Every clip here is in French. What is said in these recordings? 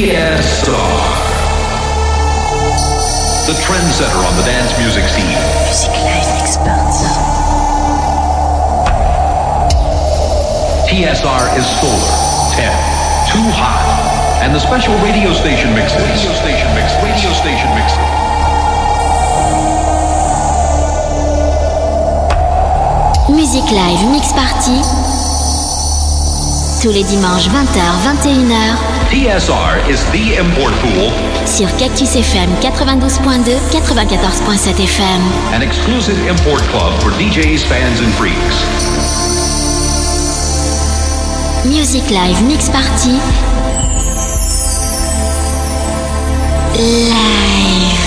TSR, the trendsetter on the dance music scene. Music Live Mix Party. TSR is solar, 10, too hot, and the special radio station mixes. Radio station mix. Music Live Mix Party. Tous les dimanches 20h, 21h. TSR is the import pool. Sur Cactus FM 92.2, 94.7 FM. An exclusive import club for DJs, fans and freaks. Music Live Mix Party. Live.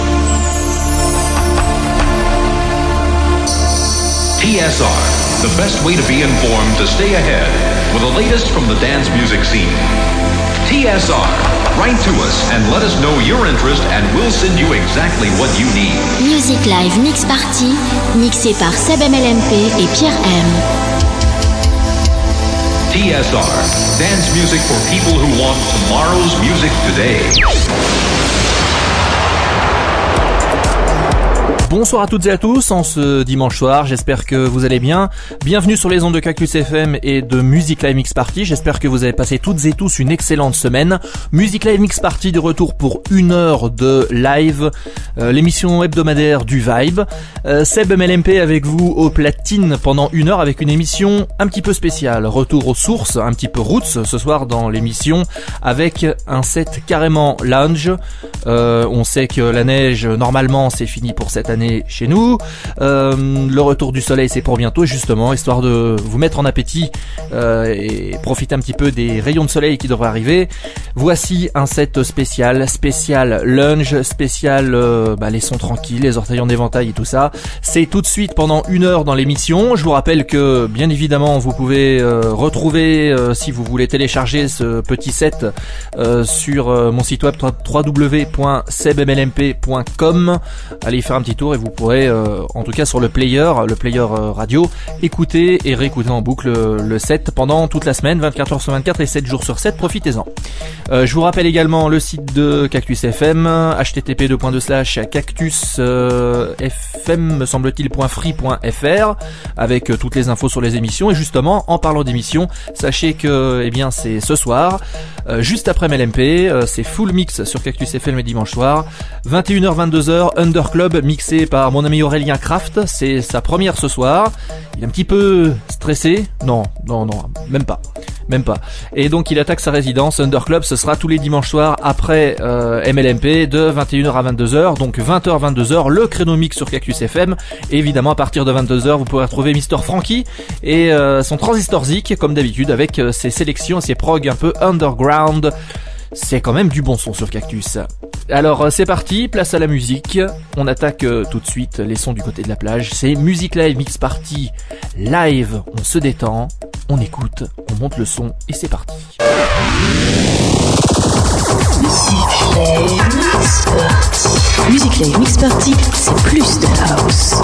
TSR, the best way to be informed to stay ahead with the latest from the dance music scene. TSR, write to us and let us know your interest and we'll send you exactly what you need. Music Live Mix Party, mixé par Seb MLMP et Pierre M. TSR, dance music for people who want tomorrow's music today. Bonsoir à toutes et à tous en ce dimanche soir, j'espère que vous allez bien. Bienvenue sur les ondes de Cactus FM et de Music Live Mix Party, j'espère que vous avez passé toutes et tous une excellente semaine. Music Live Mix Party de retour pour une heure de live, l'émission hebdomadaire du Vibe. Seb MLMP avec vous aux platines pendant une heure avec une émission un petit peu spéciale. Retour aux sources, un petit peu roots ce soir dans l'émission avec un set carrément lounge. On sait que la neige normalement c'est fini pour cette année chez nous, le retour du soleil c'est pour bientôt justement, histoire de vous mettre en appétit et profiter un petit peu des rayons de soleil qui devraient arriver. Voici un set spécial lunge, spécial les sons tranquilles, les orteils en éventail et tout ça. C'est tout de suite pendant une heure dans l'émission. Je vous rappelle que bien évidemment vous pouvez retrouver si vous voulez télécharger ce petit set sur mon site web www.sebmlmp.com. Allez y faire un petit tour et vous pourrez, en tout cas sur le player radio, écouter et réécouter en boucle le set pendant toute la semaine, 24h sur 24 et 7 jours sur 7, profitez-en. Je vous rappelle également le site de Cactus FM, http://cactusfm me semble-t-il.free.fr avec toutes les infos sur les émissions. Et justement, en parlant d'émissions, sachez que c'est ce soir, juste après MLMP, c'est full mix sur Cactus FM le dimanche soir, 21h-22h, Under Club mixé par mon ami Aurélien Kraft. C'est sa première ce soir. Il est un petit peu stressé. Non, même pas. Et donc il attaque sa résidence Under Club. Ce sera tous les dimanches soirs après MLMP de 21h à 22h. Donc 20h 22h le créneau mix sur Cactus FM. Et évidemment à partir de 22h vous pourrez retrouver Mr Frankie et son Transistor Zik comme d'habitude avec ses sélections et ses prog un peu underground. C'est quand même du bon son sur Cactus. Alors c'est parti, place à la musique. On attaque tout de suite les sons du côté de la plage. C'est Music Live Mix Party live. On se détend, on écoute, on monte le son et c'est parti. Music Live Mix Party, c'est plus de house.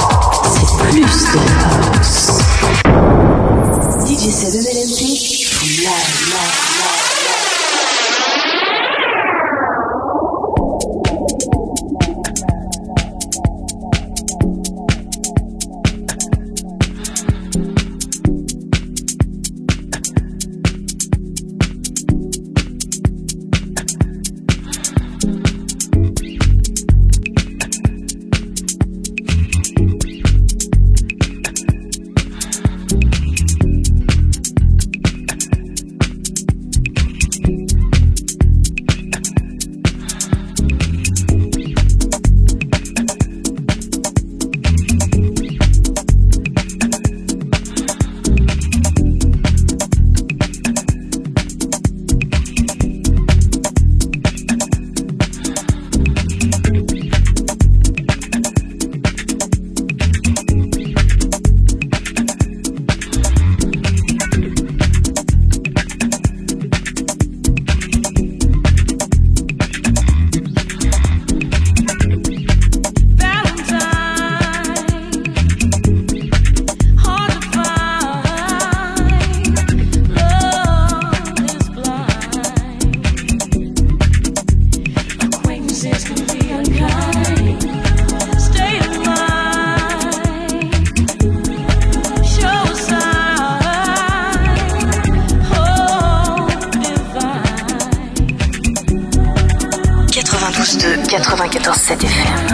DJ Seb MLMP, live. 94.7 FM.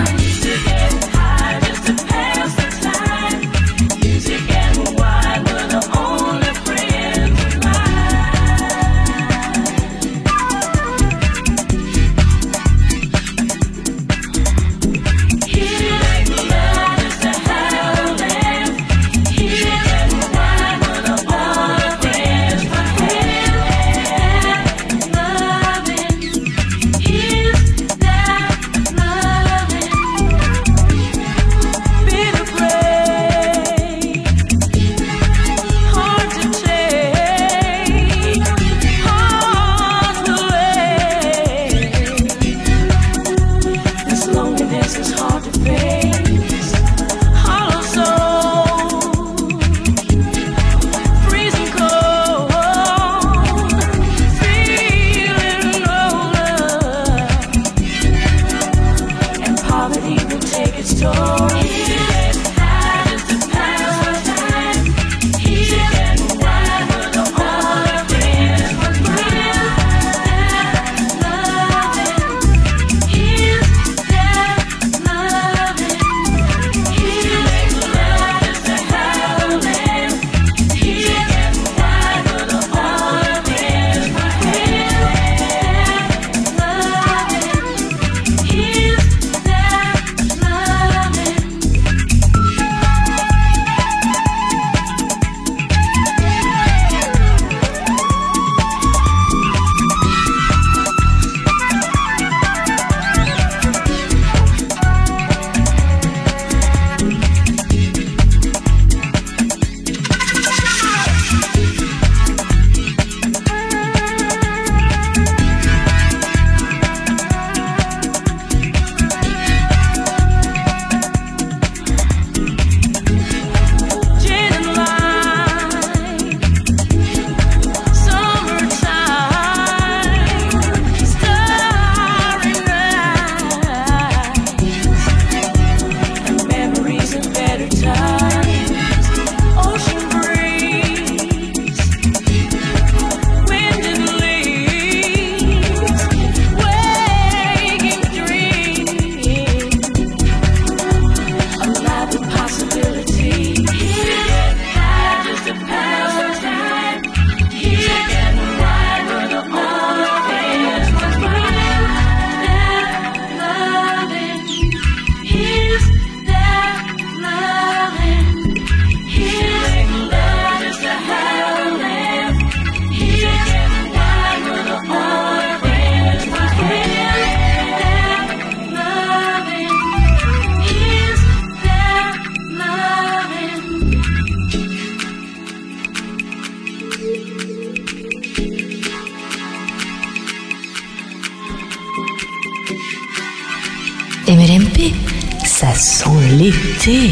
MLMP, ça sent l'été.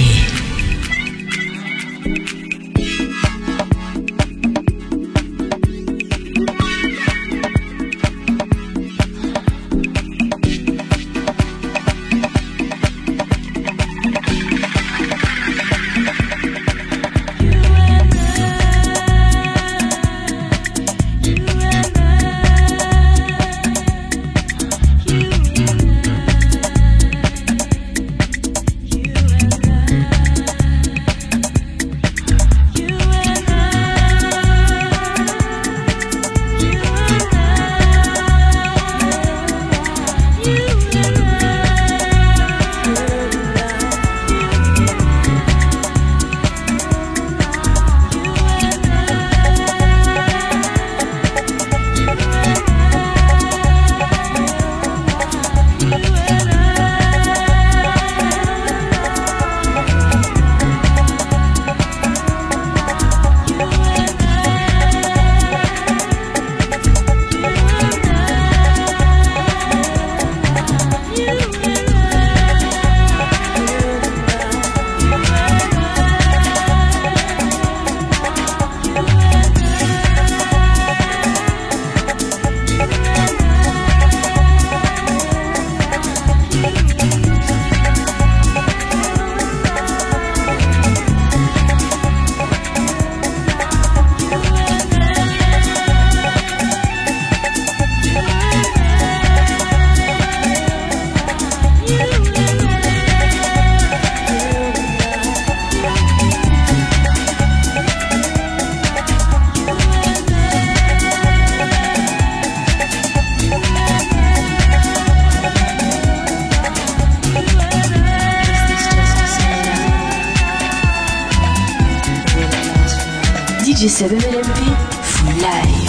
DJ 7LMP, full live.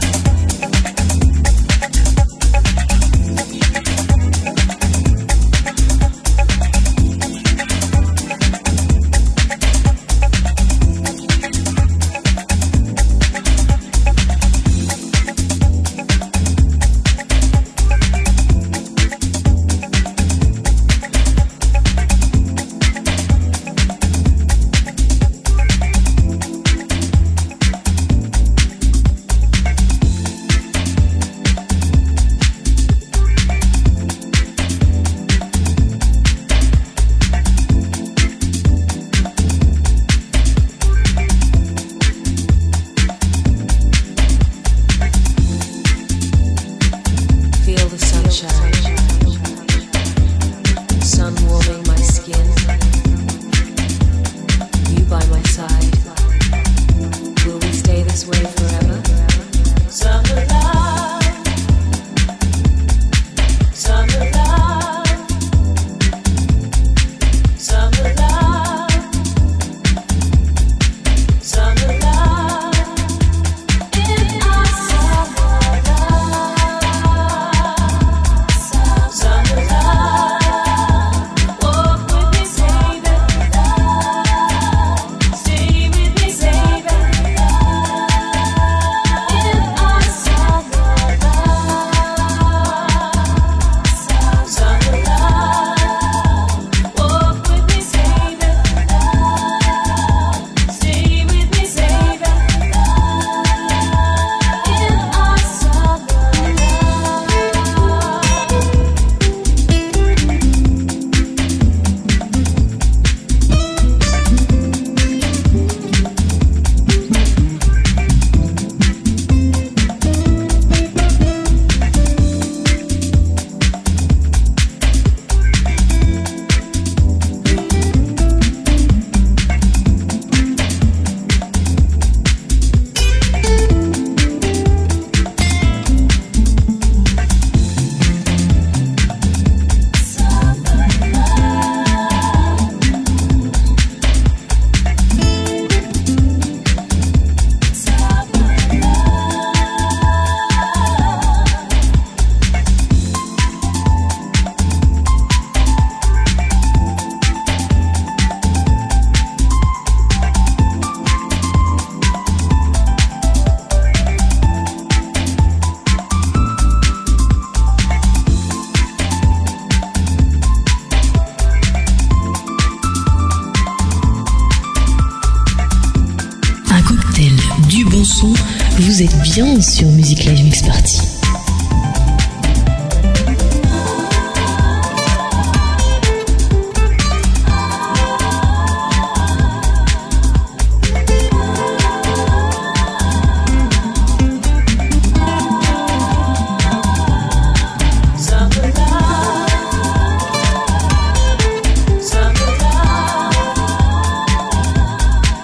Vous êtes bien sur Music Live Mix Party.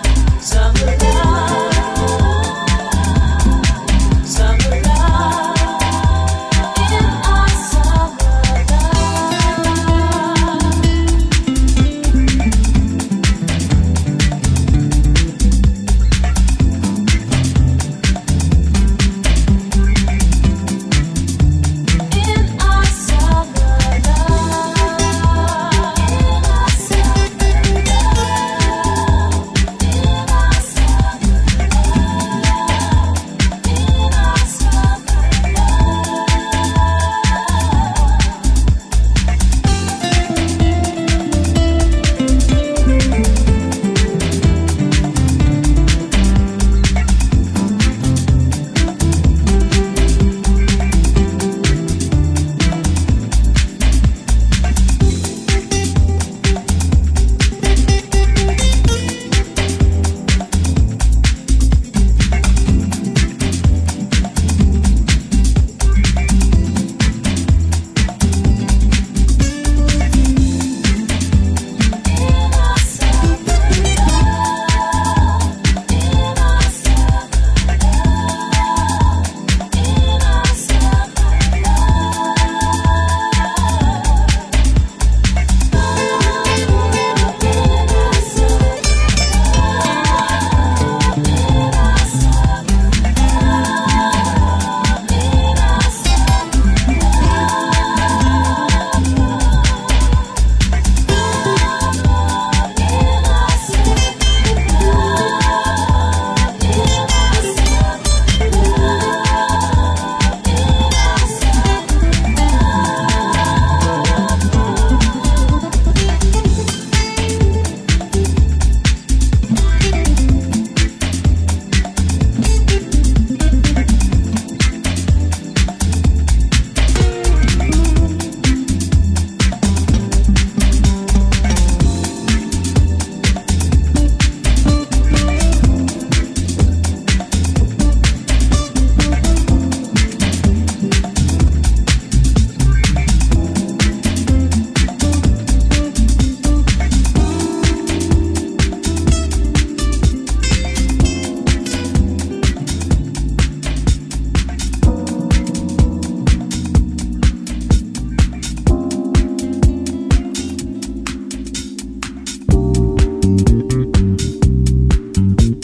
Summer love.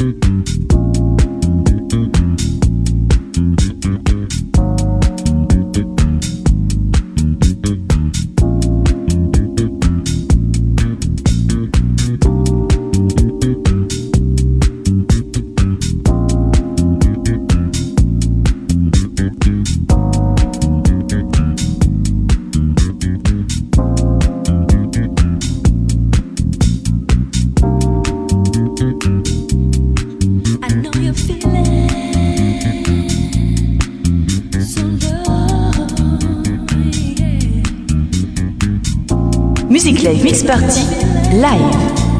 Music Live Mix Party live.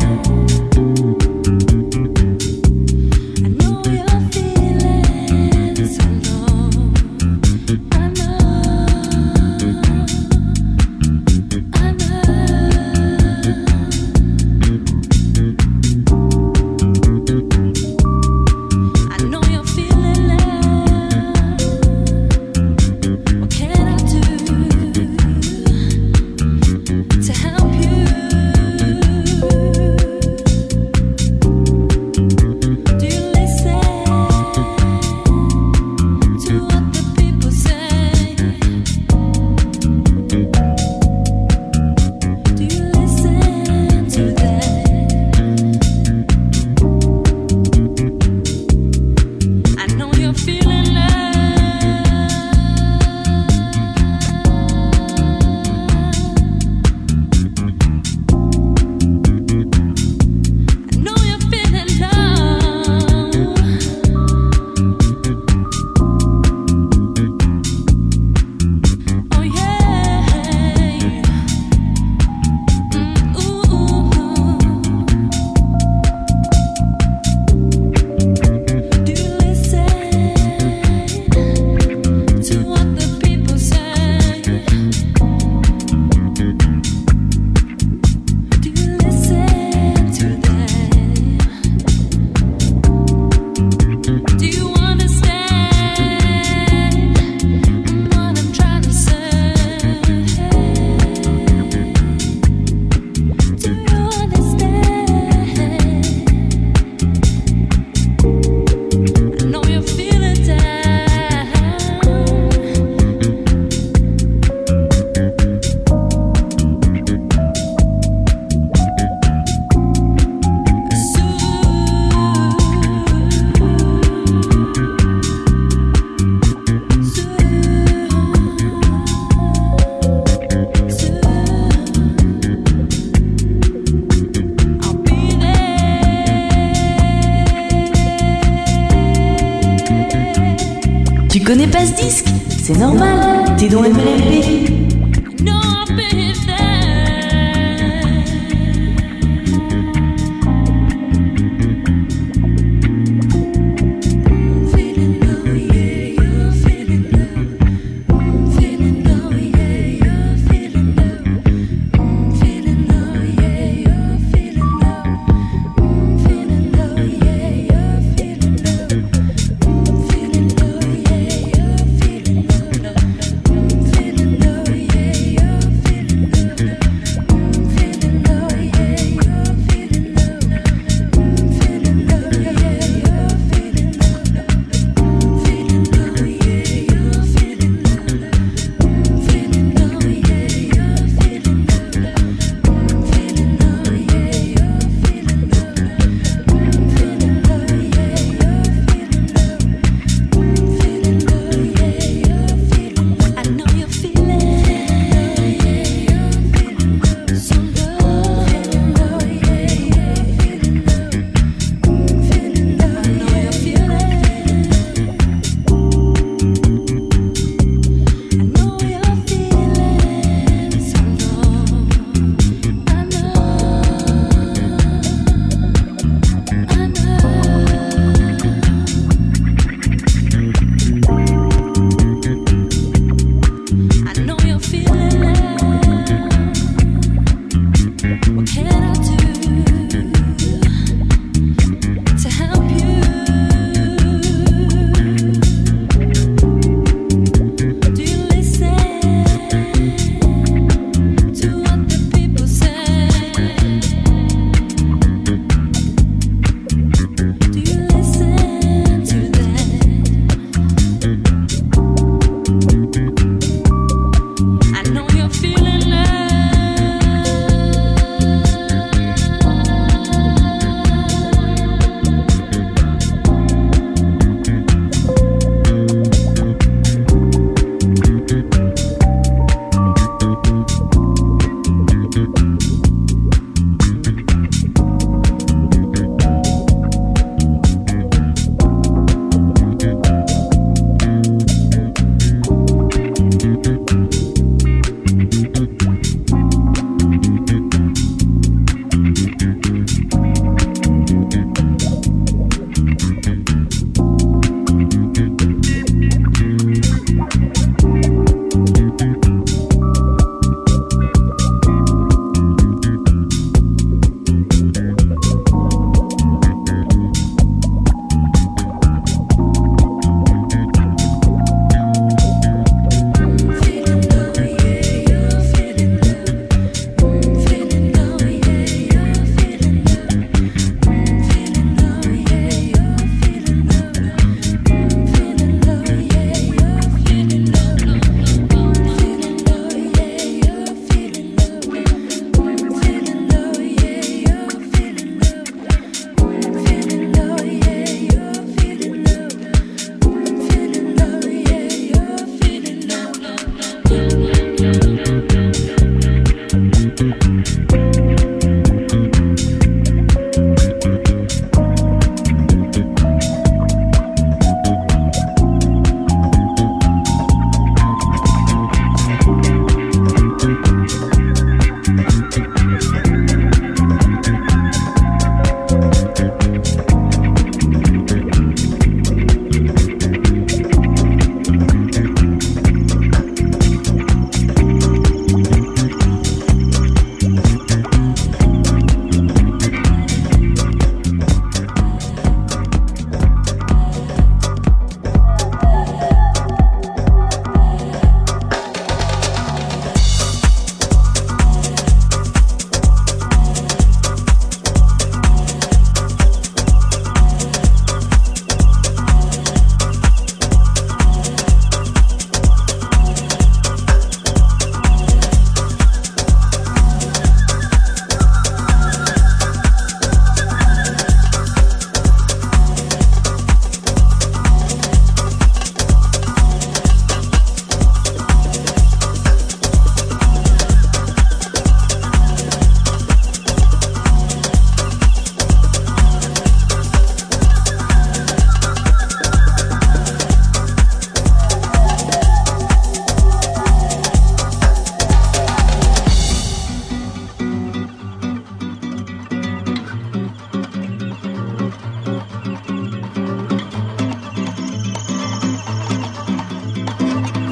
Tu connais pas ce disque? C'est normal, t'es dans MLMP.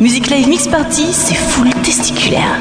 Music Live Mix Party, c'est full testiculaire.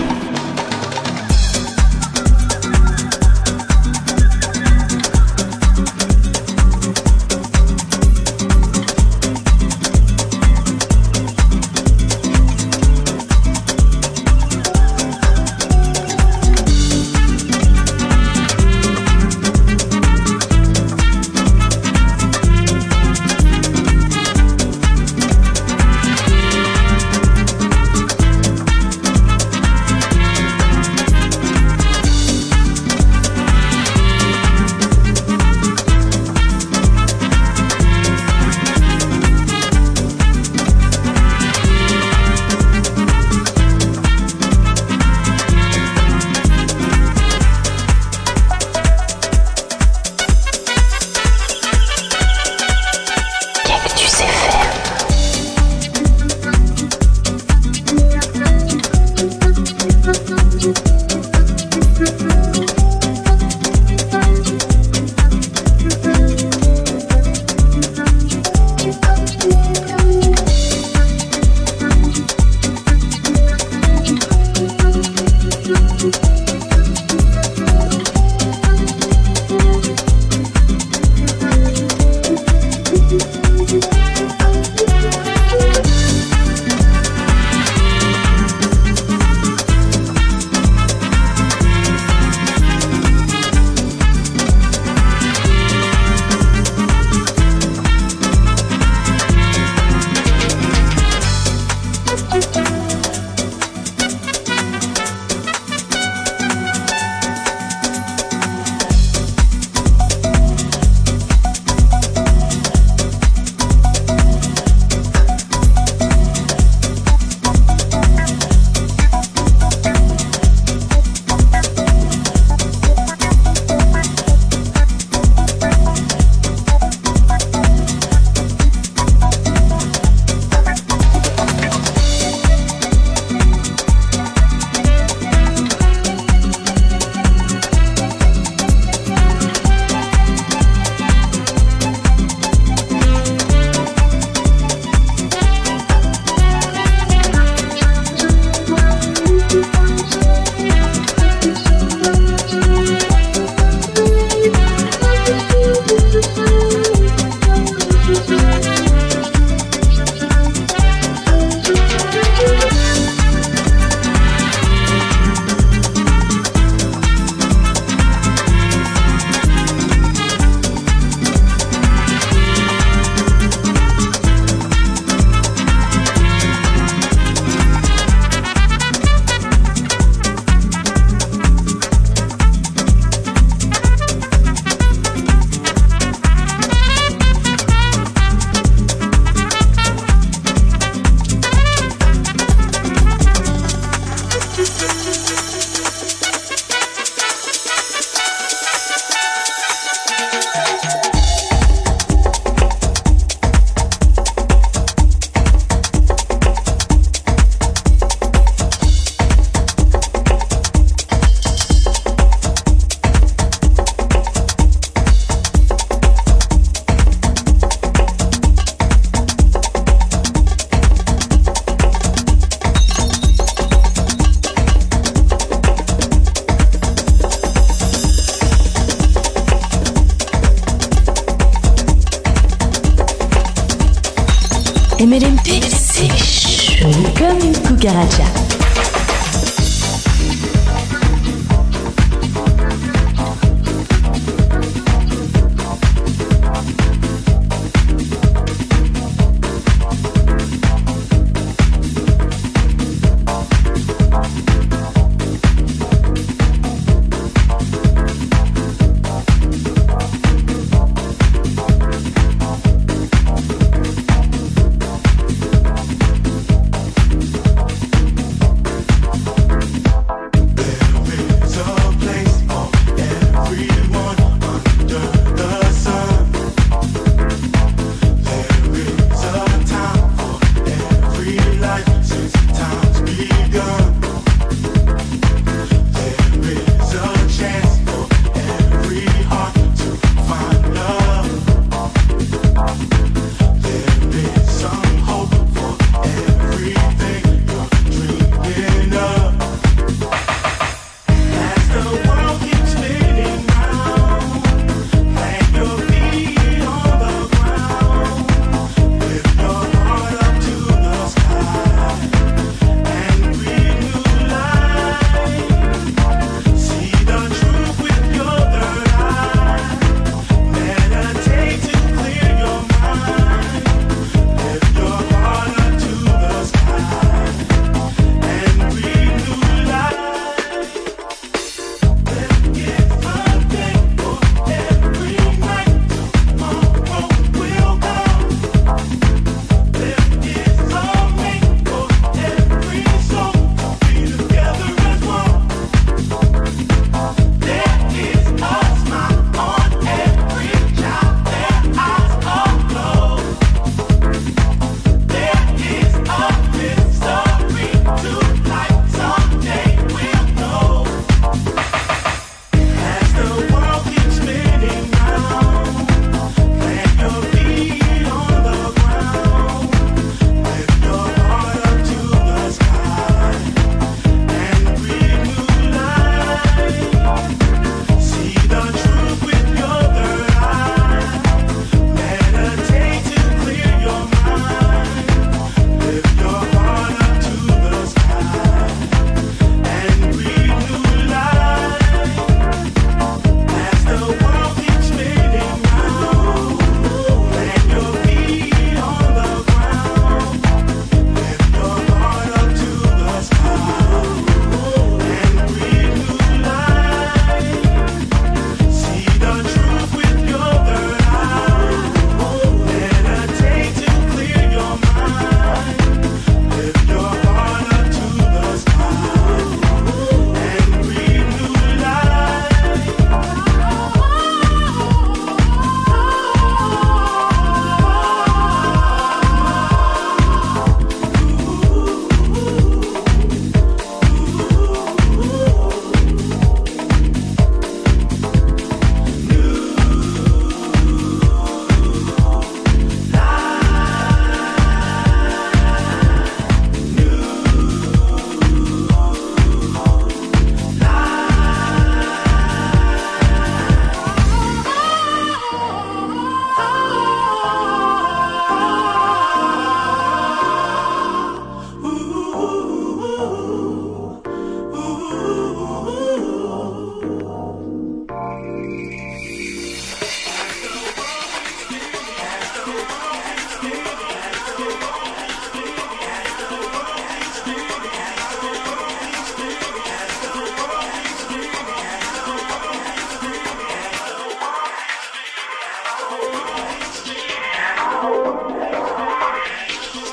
MLMP, c'est chaud comme une cucaracha.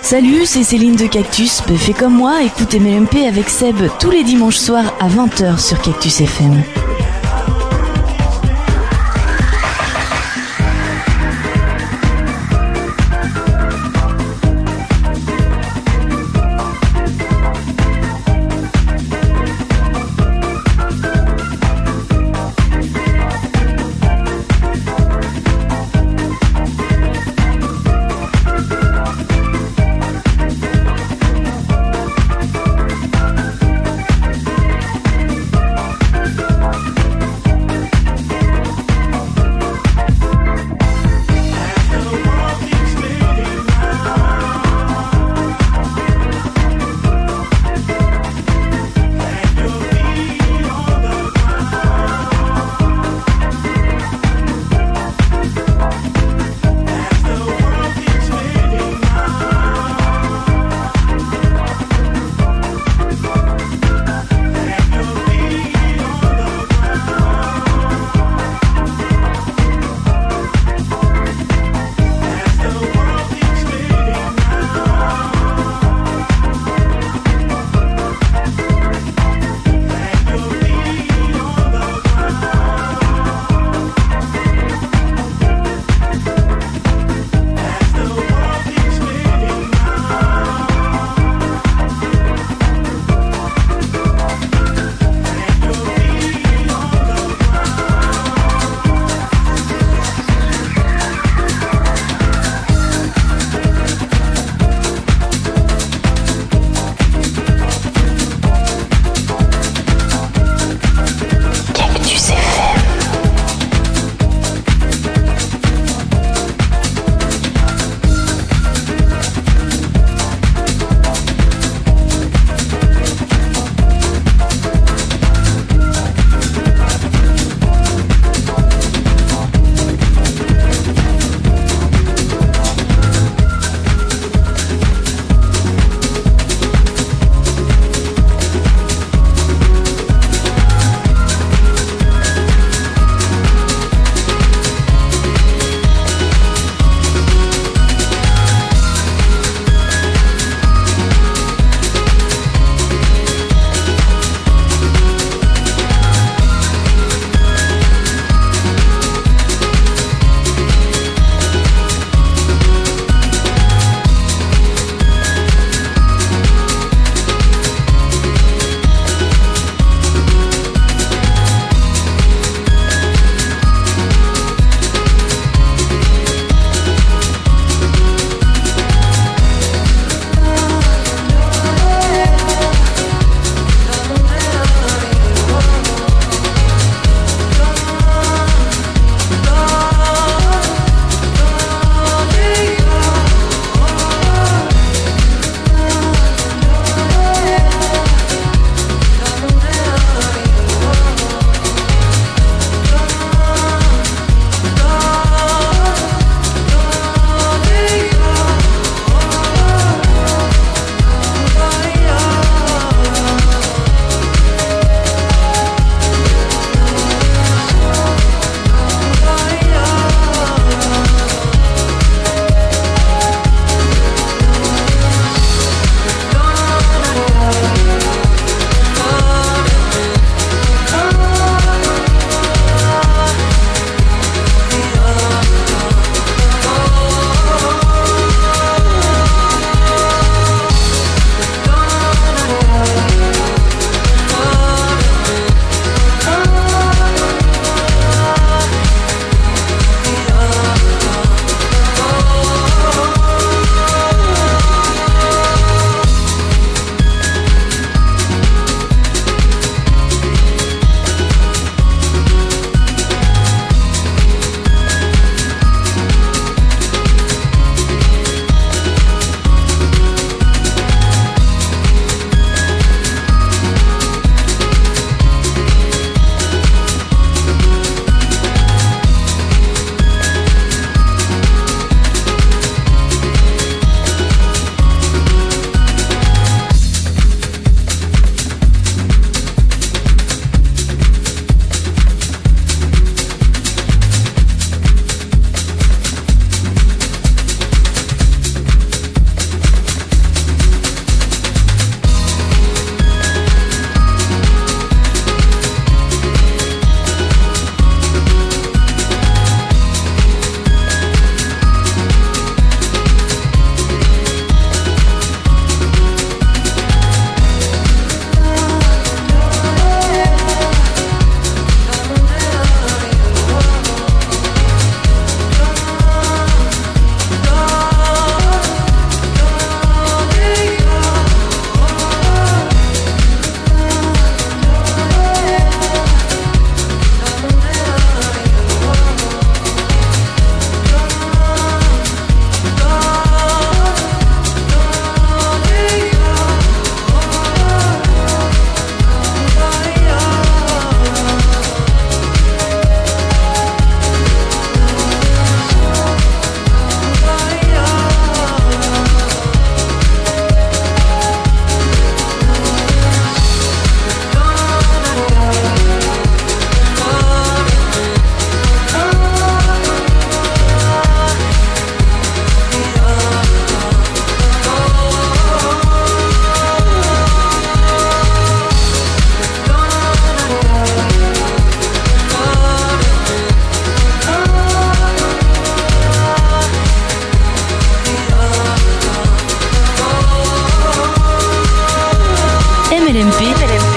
Salut, c'est Céline de Cactus. Fais comme moi, écoute MLMP avec Seb tous les dimanches soirs à 20h sur Cactus FM.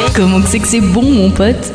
Comment que c'est bon, mon pote?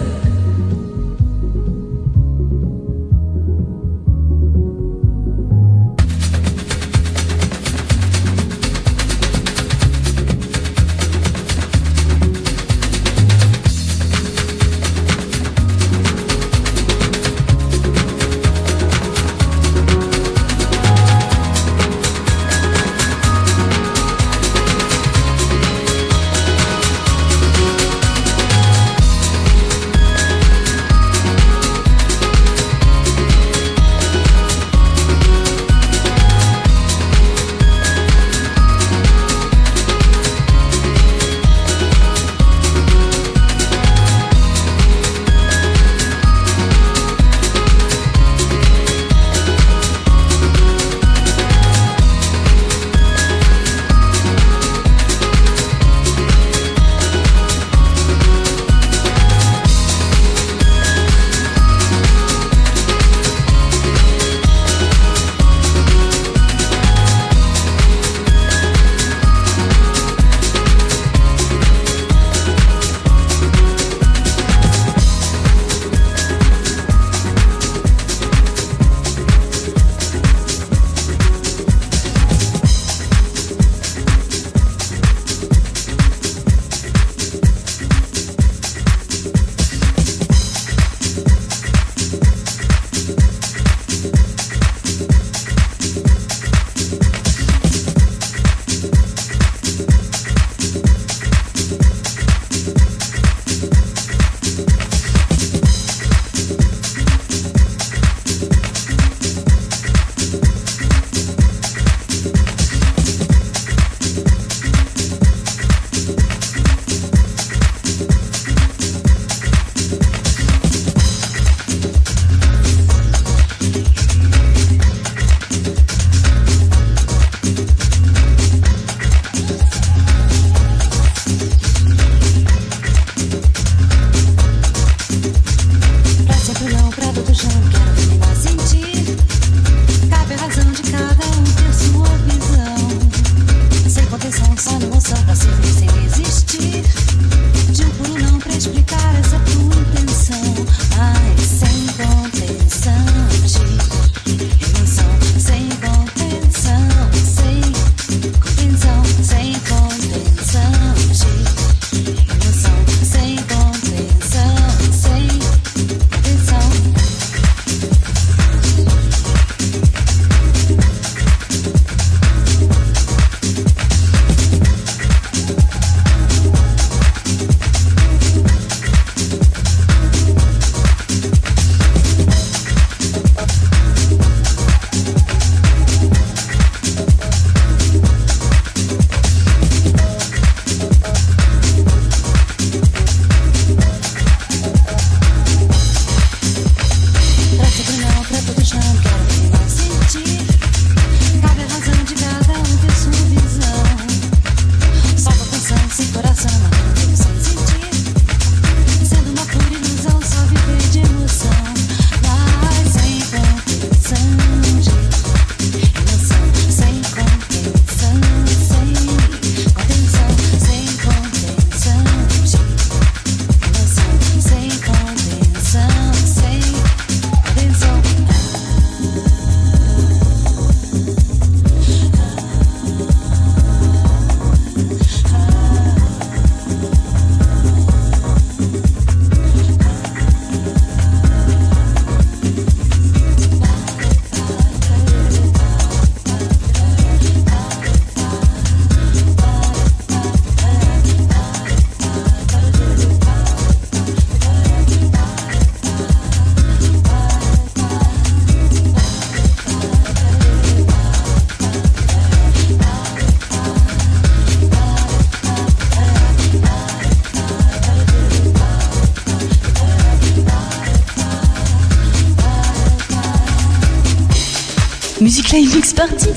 Music Live Mix Party.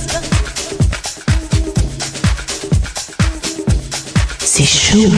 C'est chaud.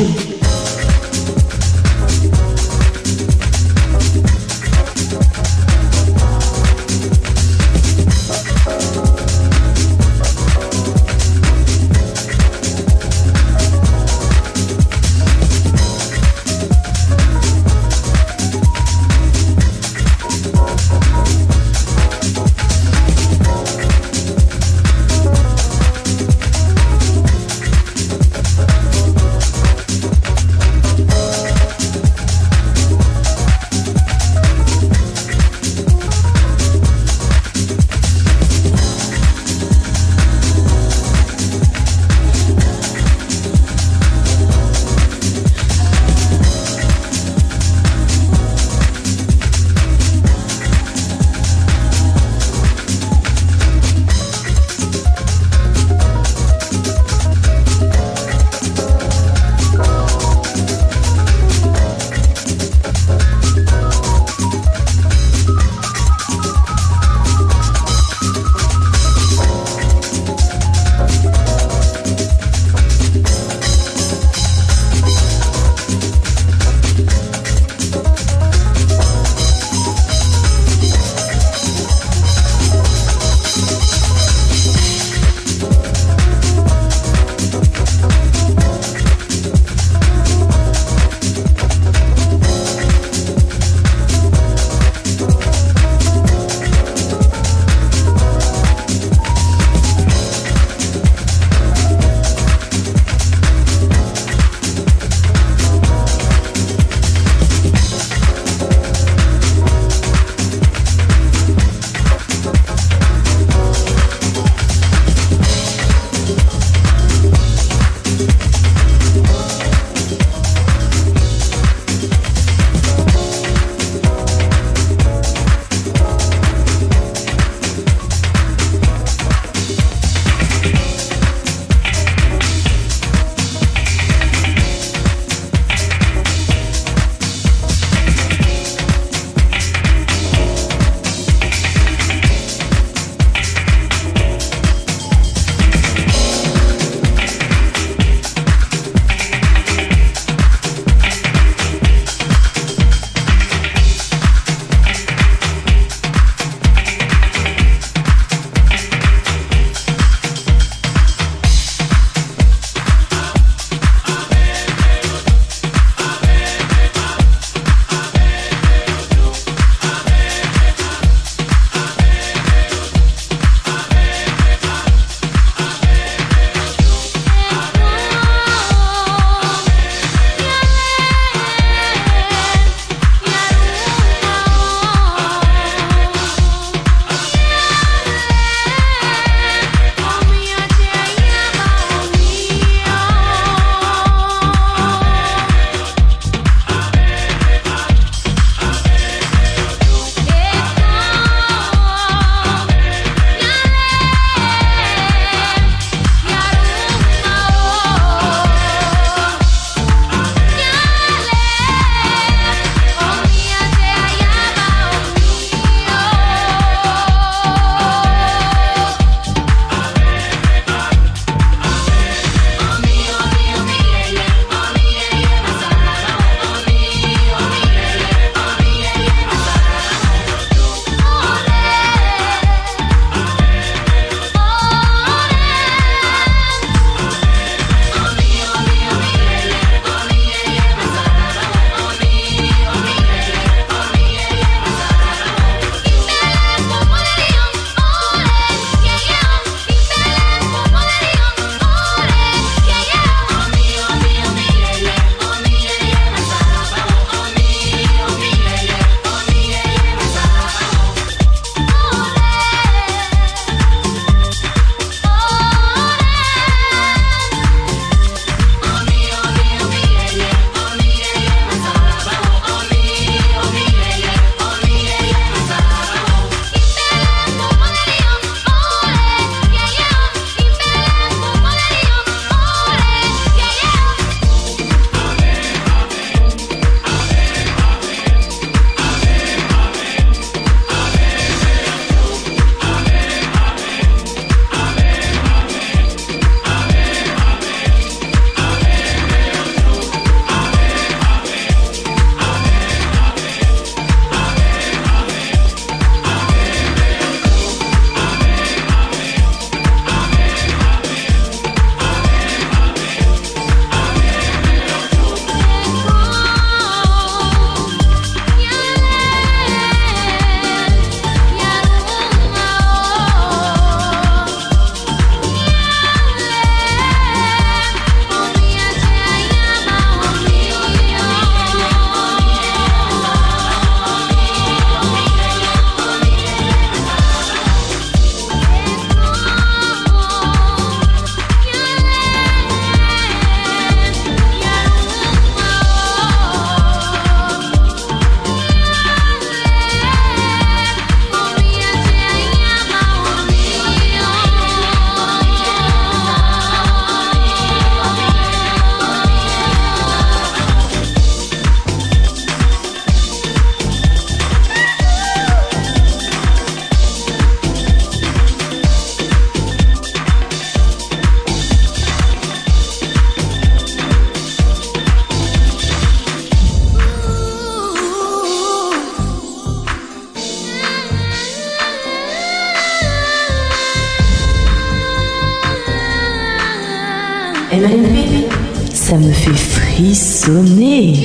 MLP, ça me fait frissonner.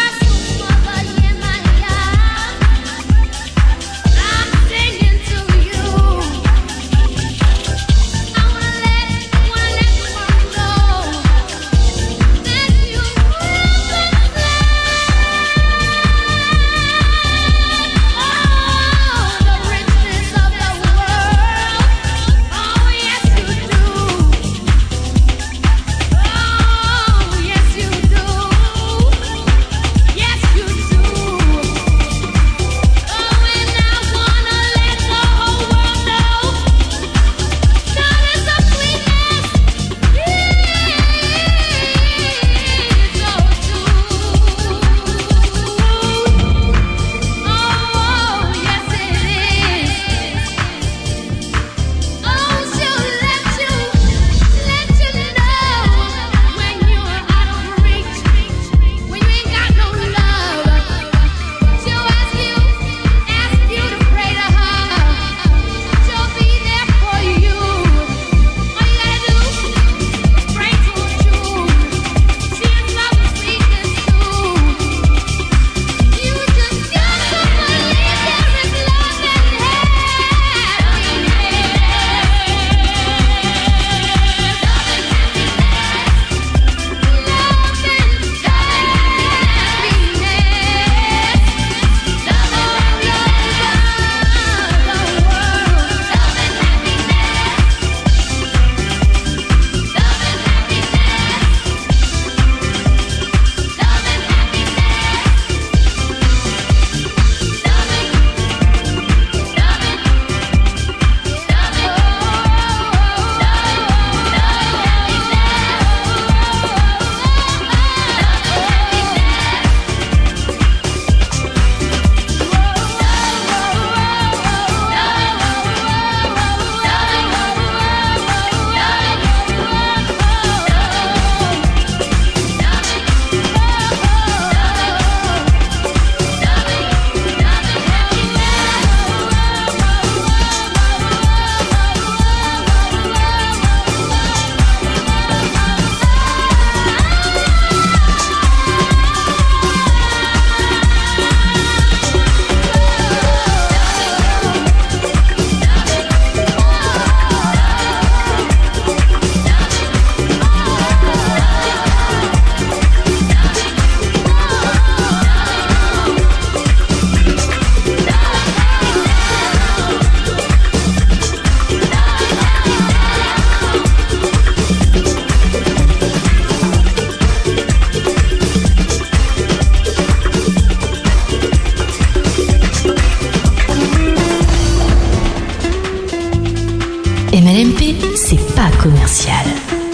MLMP, c'est pas commercial.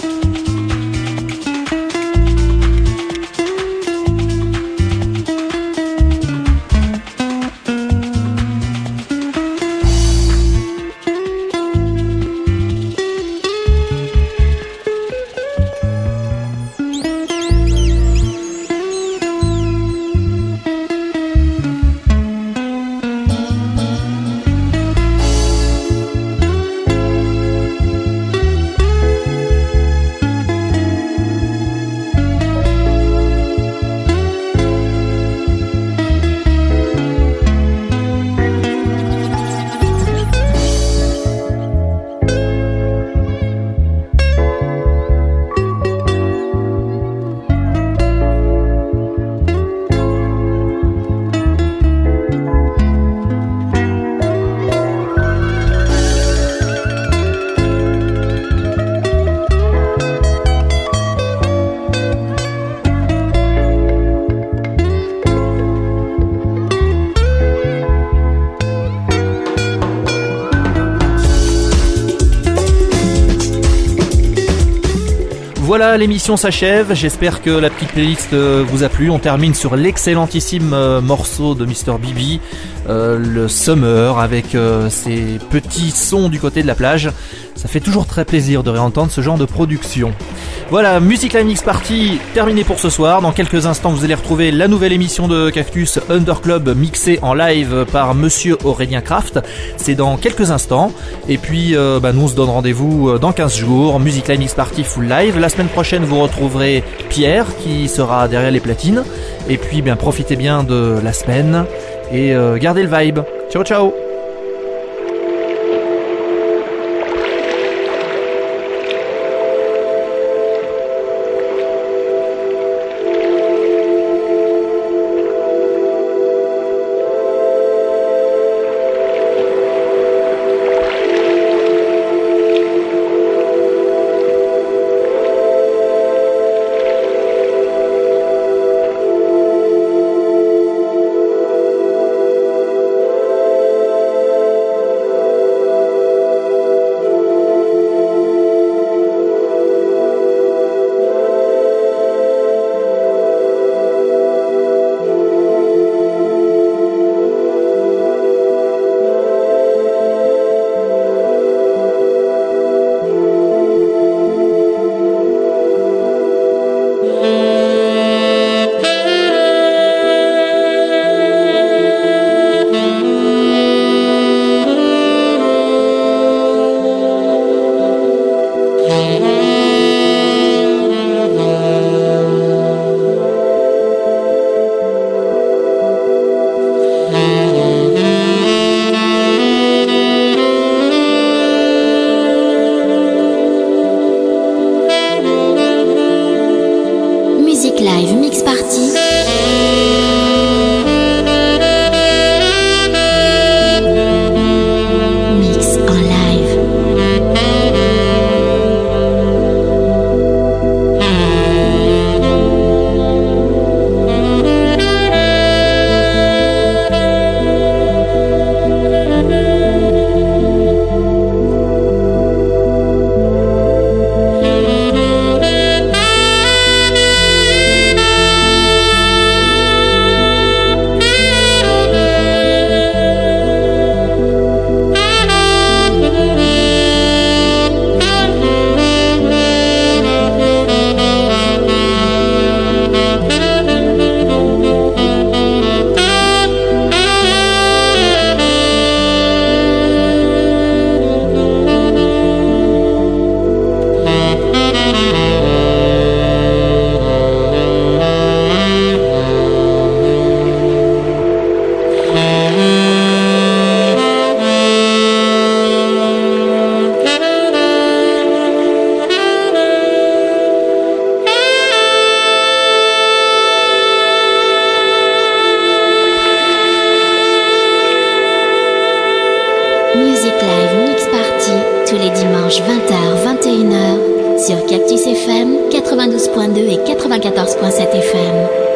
Voilà, l'émission s'achève, j'espère que la petite playlist vous a plu. On termine sur l'excellentissime morceau de Mr. Bibi, le Summer, avec ses petits sons du côté de la plage. Ça fait toujours très plaisir de réentendre ce genre de production. Voilà, Music Live Mix Party terminée pour ce soir. Dans quelques instants, vous allez retrouver la nouvelle émission de Cactus Under Club mixée en live par Monsieur Aurélien Kraft. C'est dans quelques instants. Et puis, nous on se donne rendez-vous dans 15 jours. Music Live Mix Party full live. La semaine prochaine, vous retrouverez Pierre qui sera derrière les platines. Et puis, profitez bien de la semaine et gardez le vibe. Ciao, ciao. Live Mix Party. Mix en live. Music Live Mix Party, tous les dimanches 20h-21h sur Cactus FM 92.2 et 94.7 FM.